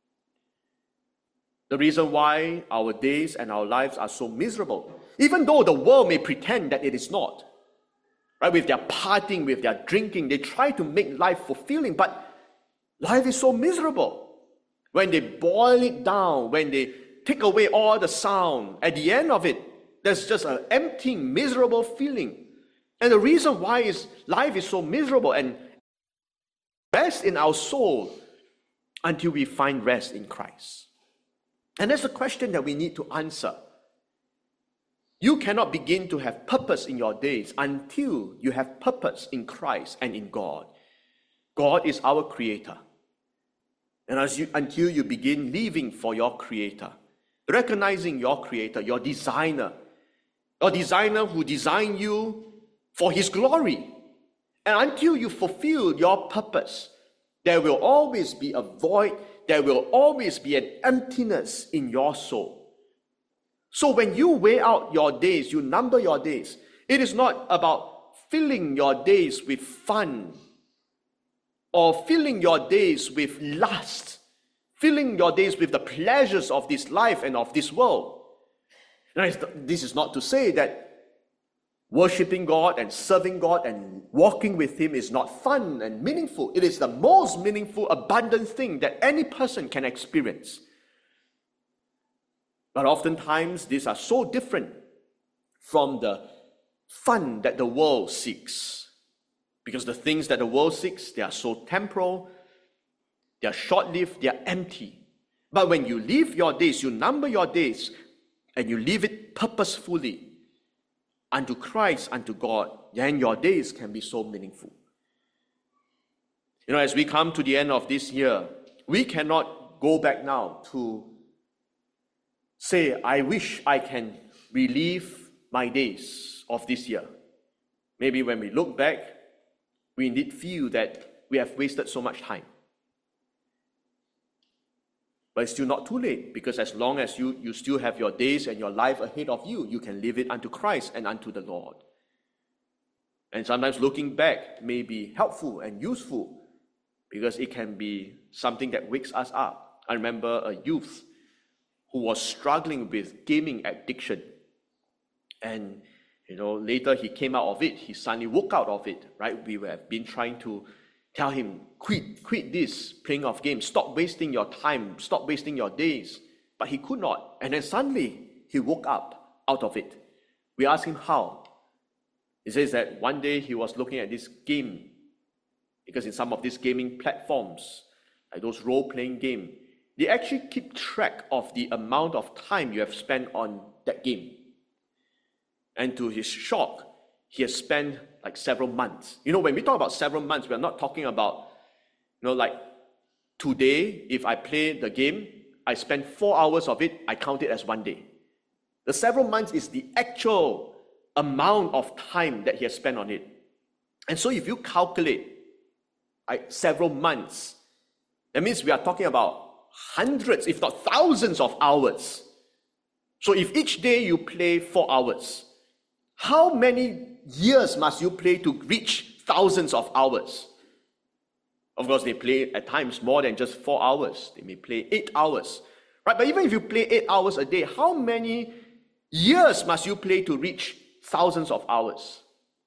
The reason why our days and our lives are so miserable, even though the world may pretend that it is not, right? With their partying, with their drinking, they try to make life fulfilling, but life is so miserable. When they boil it down, when they take away all the sound, at the end of it, there's just an empty, miserable feeling. And the reason why is life is so miserable and rest in our soul until we find rest in Christ. And that's a question that we need to answer. You cannot begin to have purpose in your days until you have purpose in Christ and in God. God is our creator. And as you, until you begin living for your creator, recognizing your creator, your designer, your designer who designed you for his glory. And until you fulfill your purpose, there will always be a void, there will always be an emptiness in your soul. So when you weigh out your days, you number your days, it is not about filling your days with fun or filling your days with lust, filling your days with the pleasures of this life and of this world. Now, this is not to say that worshiping God and serving God and walking with Him is not fun and meaningful. It is the most meaningful, abundant thing that any person can experience. But oftentimes, these are so different from the fun that the world seeks. Because the things that the world seeks, they are so temporal, they are short-lived, they are empty. But when you live your days, you number your days, and you live it purposefully, unto Christ, unto God, then your days can be so meaningful. You know, as we come to the end of this year, we cannot go back now to say, I wish I can relive my days of this year. Maybe when we look back, we indeed feel that we have wasted so much time. But it's still not too late, because as long as you, you still have your days and your life ahead of you, you can live it unto Christ and unto the Lord. And sometimes looking back may be helpful and useful, because it can be something that wakes us up. I remember a youth who was struggling with gaming addiction. And, you know, later he came out of it. He suddenly woke out of it, right? We have been trying to tell him, quit, quit this playing of games. Stop wasting your time. Stop wasting your days. But he could not. And then suddenly, he woke up out of it. We asked him how. He says that one day he was looking at this game, because in some of these gaming platforms, like those role-playing games, they actually keep track of the amount of time you have spent on that game. And to his shock, he has spent like several months. You know, when we talk about several months, we're not talking about, you know, like today, if I play the game, I spend four hours of it, I count it as one day. The several months is the actual amount of time that he has spent on it. And so if you calculate like several months, that means we are talking about hundreds, if not thousands of hours. So if each day you play four hours, how many years must you play to reach thousands of hours? Of course, they play at times more than just four hours. They may play eight hours, right? But even if you play eight hours a day, how many years must you play to reach thousands of hours?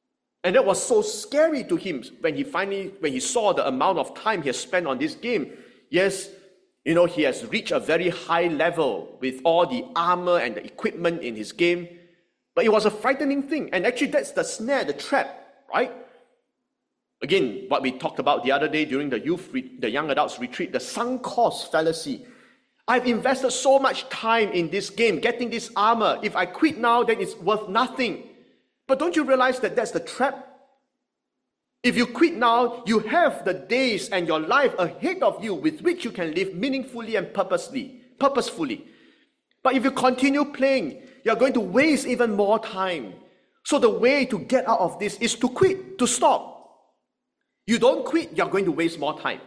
And that was so scary to him when he finally, when he saw the amount of time he has spent on this game. Yes, you know, he has reached a very high level with all the armor and the equipment in his game. But it was a frightening thing. And actually that's the snare, the trap, right? Again, what we talked about the other day during the youth, the young adults retreat, the sunk cost fallacy. I've invested so much time in this game, getting this armor. If I quit now, then it's worth nothing. But don't you realize that that's the trap? If you quit now, you have the days and your life ahead of you with which you can live meaningfully and purposely, purposefully. But if you continue playing, you're going to waste even more time. So the way to get out of this is to quit, to stop. You don't quit, you're going to waste more time.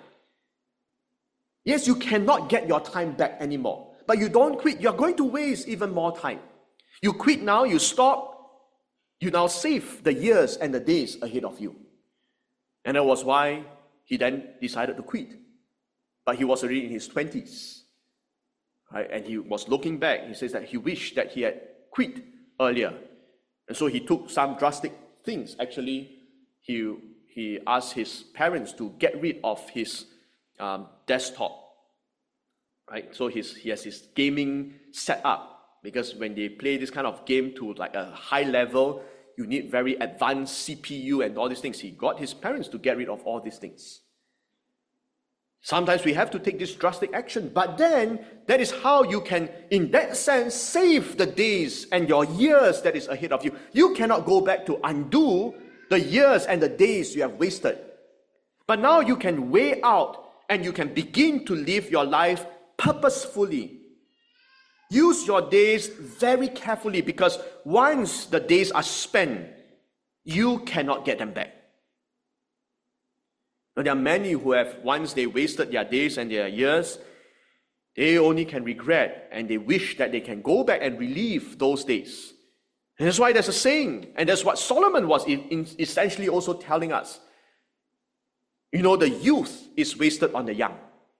Yes, you cannot get your time back anymore. But you don't quit, you're going to waste even more time. You quit now, you stop, you now save the years and the days ahead of you. And that was why he then decided to quit. But he was already in his twenties. Right? And he was looking back, he says that he wished that he had quit earlier. And so he took some drastic things. Actually, he, he asked his parents to get rid of his um, desktop. Right? So his, he has his gaming set up, because when they play this kind of game to like a high level, you need very advanced C P U and all these things. He got his parents to get rid of all these things. Sometimes we have to take this drastic action, but then that is how you can, in that sense, save the days and your years that is ahead of you. You cannot go back to undo the years and the days you have wasted. But now you can weigh out and you can begin to live your life purposefully. Use your days very carefully, because once the days are spent, you cannot get them back. Now, there are many who have, once they wasted their days and their years, they only can regret and they wish that they can go back and relive those days. And that's why there's a saying, and that's what Solomon was in, in essentially also telling us. You know, the youth is wasted on the young.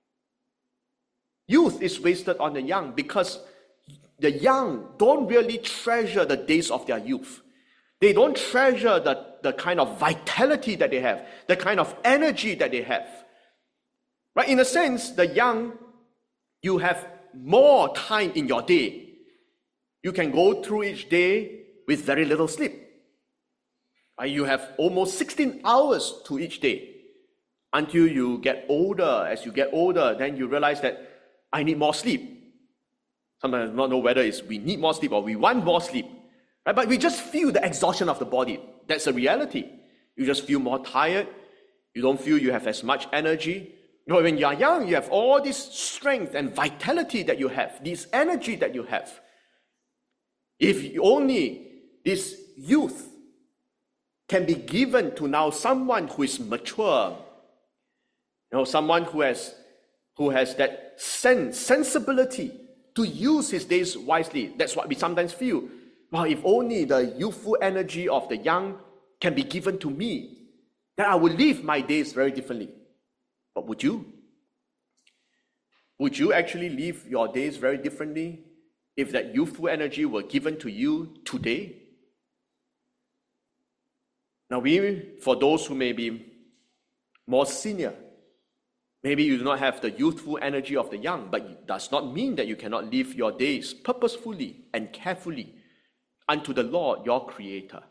Youth is wasted on the young because the young don't really treasure the days of their youth. They don't treasure the, the kind of vitality that they have, the kind of energy that they have. Right? In a sense, the young, you have more time in your day. You can go through each day with very little sleep. Right? You have almost sixteen hours to each day until you get older. As you get older, then you realize that I need more sleep. Sometimes I don't know whether it's we need more sleep or we want more sleep. Right? But we just feel the exhaustion of the body. That's a reality. You just feel more tired. You don't feel you have as much energy. You know, when you are young, you have all this strength and vitality that you have, this energy that you have. If only this youth can be given to now someone who is mature, you know, someone who has, who has that sense, sensibility to use his days wisely. That's what we sometimes feel. Well, if only the youthful energy of the young can be given to me, then I will live my days very differently. But would you? Would you actually live your days very differently if that youthful energy were given to you today? Now, we, for those who may be more senior, maybe you do not have the youthful energy of the young, but it does not mean that you cannot live your days purposefully and carefully unto the Lord, your Creator.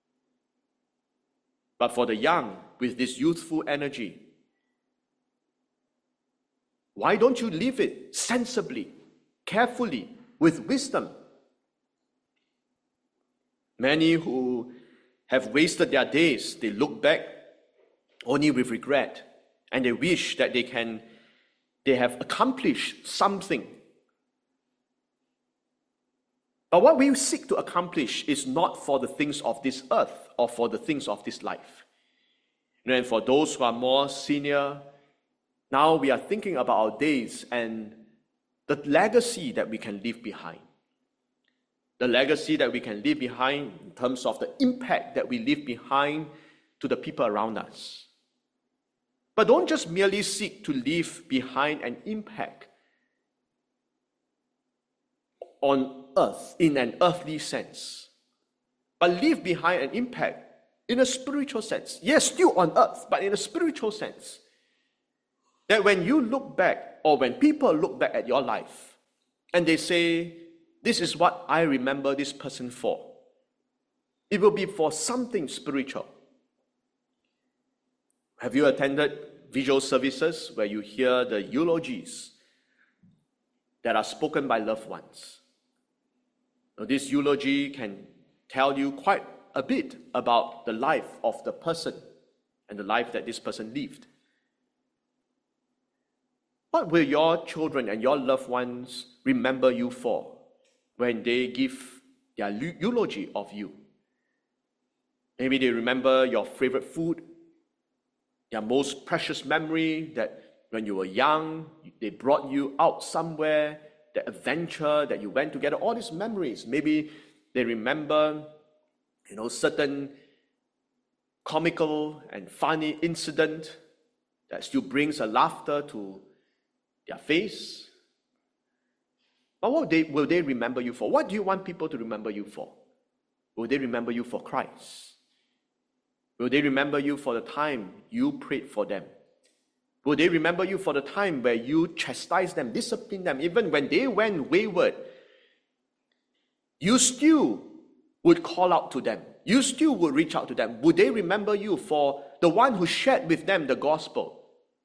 But for the young, with this youthful energy, why don't you live it sensibly, carefully, with wisdom? Many who have wasted their days, they look back only with regret, and they wish that they can, they have accomplished something. But what we seek to accomplish is not for the things of this earth or for the things of this life. And for those who are more senior, now we are thinking about our days and the legacy that we can leave behind. The legacy that we can leave behind in terms of the impact that we leave behind to the people around us. But don't just merely seek to leave behind an impact on earth in an earthly sense, but leave behind an impact in a spiritual sense. Yes, still on earth, but in a spiritual sense. That when you look back, or when people look back at your life, and they say, this is what I remember this person for, it will be for something spiritual. Have you attended visual services where you hear the eulogies that are spoken by loved ones? Now, this eulogy can tell you quite a bit about the life of the person and the life that this person lived. What will your children and your loved ones remember you for when they give their eulogy of you? Maybe they remember your favorite food, their most precious memory, that when you were young, they brought you out somewhere, the adventure that you went together, all these memories. Maybe they remember, you know, certain comical and funny incident that still brings a laughter to their face. But what will they, will they remember you for? What do you want people to remember you for? Will they remember you for Christ? Will they remember you for the time you prayed for them? Will they remember you for the time where you chastised them, disciplined them, even when they went wayward? You still would call out to them. You still would reach out to them. Would they remember you for the one who shared with them the gospel?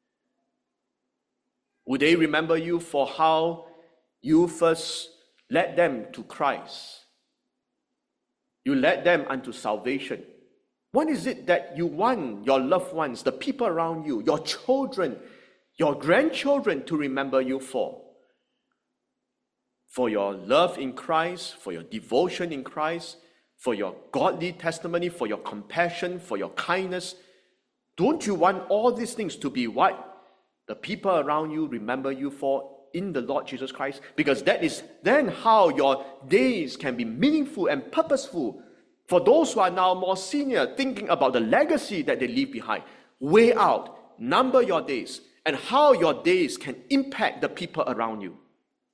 Would they remember you for how you first led them to Christ? You led them unto salvation. What is it that you want your loved ones, the people around you, your children, your grandchildren to remember you for? For your love in Christ, for your devotion in Christ, for your godly testimony, for your compassion, for your kindness. Don't you want all these things to be what the people around you remember you for in the Lord Jesus Christ? Because that is then how your days can be meaningful and purposeful. For those who are now more senior, thinking about the legacy that they leave behind, weigh out, number your days, and how your days can impact the people around you.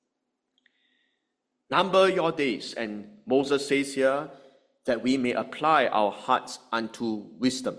Number your days, and Moses says here that we may apply our hearts unto wisdom.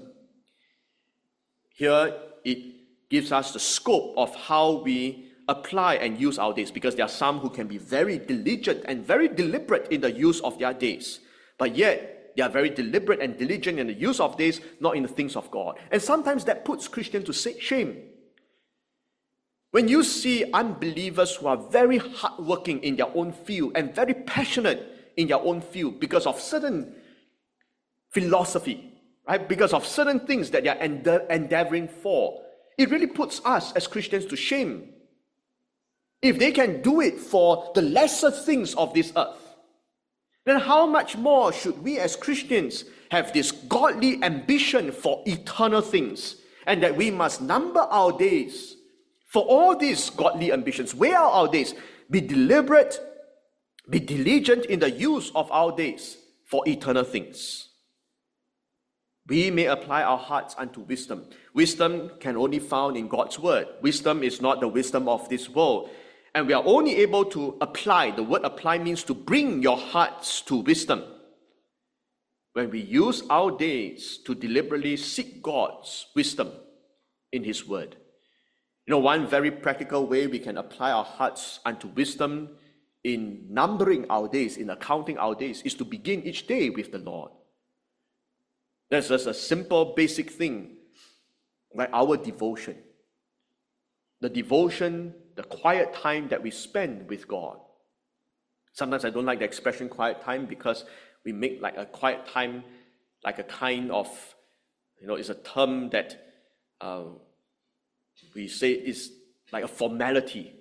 Here it gives us the scope of how we apply and use our days, because there are some who can be very diligent and very deliberate in the use of their days, but yet they are very deliberate and diligent in the use of days, not in the things of God. And sometimes that puts Christians to shame. When you see unbelievers who are very hardworking in their own field and very passionate in their own field because of certain philosophy, right? Because of certain things that they are ende- endeavoring for, it really puts us as Christians to shame. If they can do it for the lesser things of this earth, then how much more should we as Christians have this godly ambition for eternal things, and that we must number our days for all these godly ambitions, weigh out our days, be deliberate, be diligent in the use of our days for eternal things. We may apply our hearts unto wisdom. Wisdom can only be found in God's word. Wisdom is not the wisdom of this world. And we are only able to apply, the word apply means to bring your hearts to wisdom, when we use our days to deliberately seek God's wisdom in His word. You know, one very practical way we can apply our hearts unto wisdom in numbering our days, in accounting our days, is to begin each day with the Lord. That's just a simple, basic thing, like our devotion. The devotion, the quiet time that we spend with God. Sometimes I don't like the expression quiet time, because we make like a quiet time like a kind of, you know, it's a term that uh, we say is like a formality.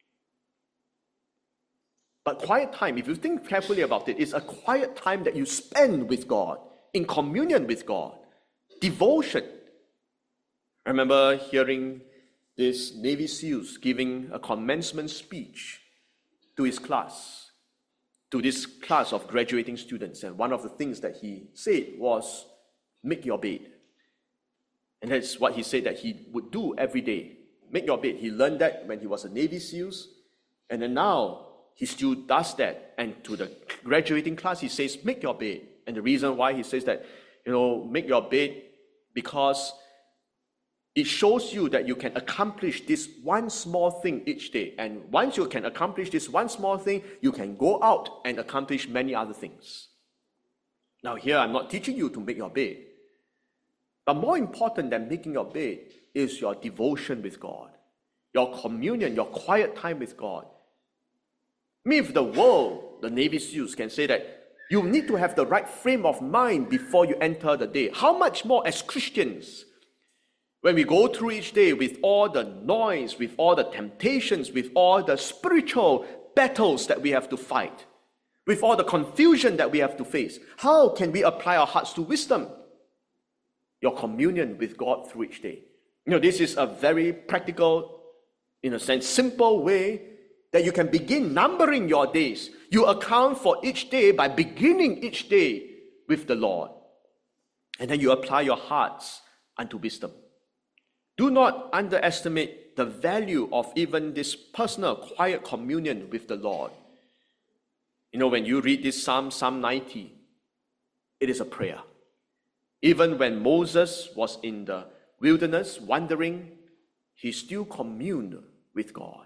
But quiet time, if you think carefully about it, is a quiet time that you spend with God, in communion with God, devotion. I remember hearing this Navy SEALs giving a commencement speech to his class, to this class of graduating students. And one of the things that he said was, make your bed. And that's what he said that he would do every day. Make your bed. He learned that when he was a Navy SEALs. And then now he still does that. And to the graduating class, he says, make your bed. And the reason why he says that, You know, make your bed because it shows you that you can accomplish this one small thing each day. And once you can accomplish this one small thing, you can go out and accomplish many other things. Now here, I'm not teaching you to make your bed. But more important than making your bed is your devotion with God, your communion, your quiet time with God. I mean, if the world, the Navy SEALs can say that you need to have the right frame of mind before you enter the day, how much more as Christians, when we go through each day with all the noise, with all the temptations, with all the spiritual battles that we have to fight, with all the confusion that we have to face, how can we apply our hearts to wisdom? Your communion with God through each day. You know, this is a very practical, in a sense, simple way that you can begin numbering your days. You account for each day by beginning each day with the Lord. And then you apply your hearts unto wisdom. Do not underestimate the value of even this personal, quiet communion with the Lord. You know, when you read this Psalm, Psalm ninety, it is a prayer. Even when Moses was in the wilderness wandering, he still communed with God.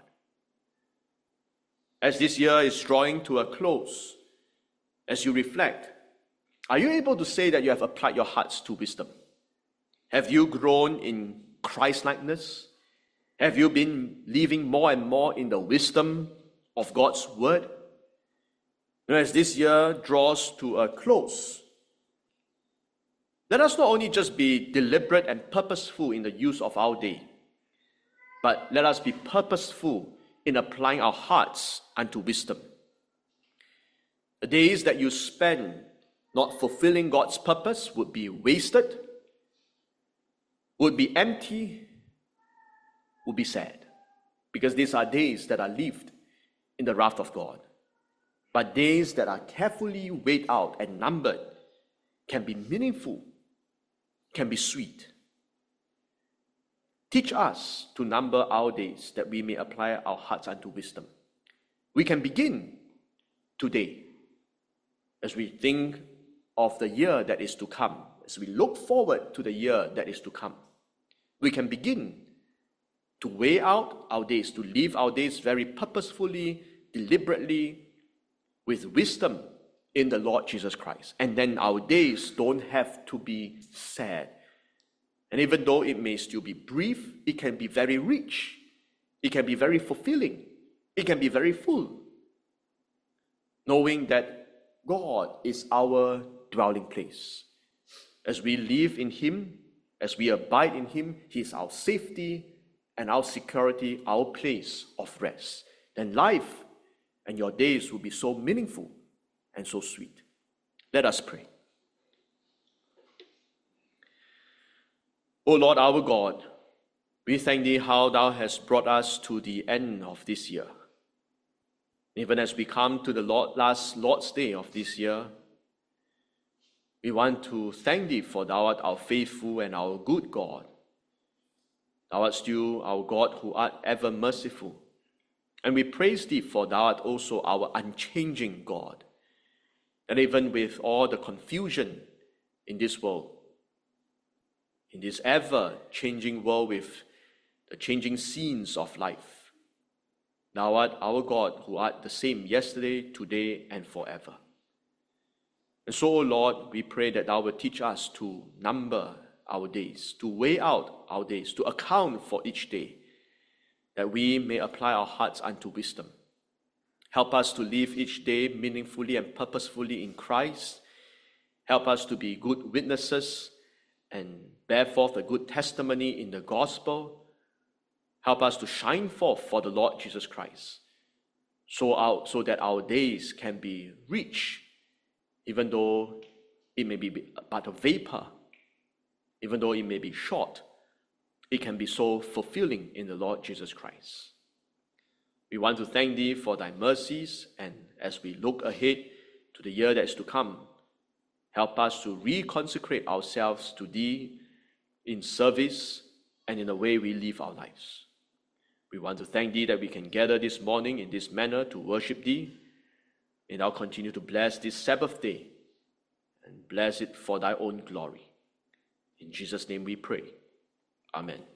As this year is drawing to a close, as you reflect, are you able to say that you have applied your hearts to wisdom? Have you grown in Christ-likeness? Have you been living more and more in the wisdom of God's word? You know, as this year draws to a close, let us not only just be deliberate and purposeful in the use of our day, but let us be purposeful in applying our hearts unto wisdom. The days that you spend not fulfilling God's purpose would be wasted, would be empty, would be sad, because these are days that are lived in the wrath of God. But days that are carefully weighed out and numbered can be meaningful, can be sweet. Teach us to number our days that we may apply our hearts unto wisdom. We can begin today as we think of the year that is to come, as we look forward to the year that is to come. We can begin to weigh out our days, to live our days very purposefully, deliberately, with wisdom in the Lord Jesus Christ. And then our days don't have to be sad. And even though it may still be brief, it can be very rich. It can be very fulfilling. It can be very full. Knowing that God is our dwelling place. As we live in Him, as we abide in Him, He is our safety and our security, our place of rest. Then life and your days will be so meaningful and so sweet. Let us pray. O Lord our God, we thank Thee how Thou hast brought us to the end of this year. Even as we come to the Lord, last Lord's Day of this year, we want to thank Thee for Thou art our faithful and our good God. Thou art still our God who art ever merciful. And we praise Thee for Thou art also our unchanging God. And even with all the confusion in this world, in this ever-changing world with the changing scenes of life, Thou art our God who art the same yesterday, today, and forever. And so, O Lord, we pray that Thou will teach us to number our days, to weigh out our days, to account for each day, that we may apply our hearts unto wisdom. Help us to live each day meaningfully and purposefully in Christ. Help us to be good witnesses and bear forth a good testimony in the gospel. Help us to shine forth for the Lord Jesus Christ, so, our, so that our days can be rich, even though it may be but a vapor, even though it may be short, it can be so fulfilling in the Lord Jesus Christ. We want to thank Thee for Thy mercies, and as we look ahead to the year that is to come, help us to reconsecrate ourselves to Thee in service and in the way we live our lives. We want to thank Thee that we can gather this morning in this manner to worship Thee, and Thou continue to bless this Sabbath day and bless it for thy own glory. In Jesus' name we pray. Amen.